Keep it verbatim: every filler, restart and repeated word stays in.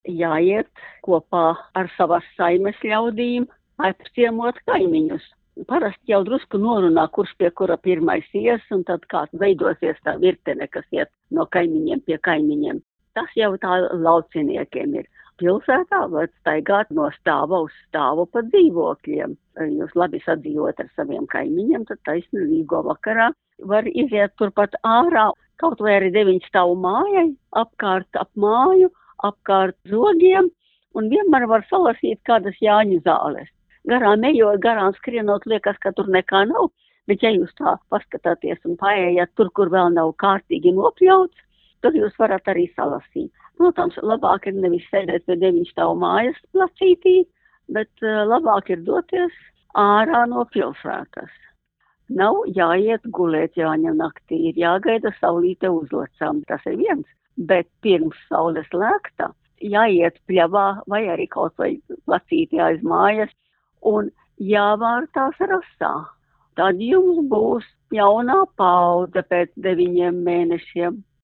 jāiet kopā ar savas saimes ļaudīm, apciemot kaimiņus. Parasti jau drusku norunā, kurš pie kura pirmais ies, un tad kā veidosies tā virtene, kas iet no kaimiņiem pie kaimiņiem. Tas jau tā lauciniekiem ir. Pilsētā var staigāt no stāva uz stāvu pa dzīvokļiem. Jūs labi sadzīvot ar saviem kaimiņiem, tad taisnīgo vakarā var iziet turpat ārā, kaut vai arī deviņu stāvu mājai, apkārt ap māju, apkārt zogiem, un vienmēr var salasīt kādas Jāņu zāles. Garām ejot, garām skrienot, liekas, ka tur nekā nav, bet ja jūs tā paskatāties un paējat tur, kur vēl nav kārtīgi nopļauts, tur jūs varat arī salasīt. Protams, labāk ir nevis sēdēt pie deviņu stāvu mājas placītī, bet uh, labāk ir doties ārā no pilsētas. Nav jāiet gulēt Jāņa naktī, ir jāgaida saulīte uzlacām, tas ir viens, bet pirms saules lēkta jāiet pļavā vai arī kaut vai placītī aiz mājas un jāvārtās rasā. Tad jums būs jaunā paudze pēc deviņiem mēnešiem.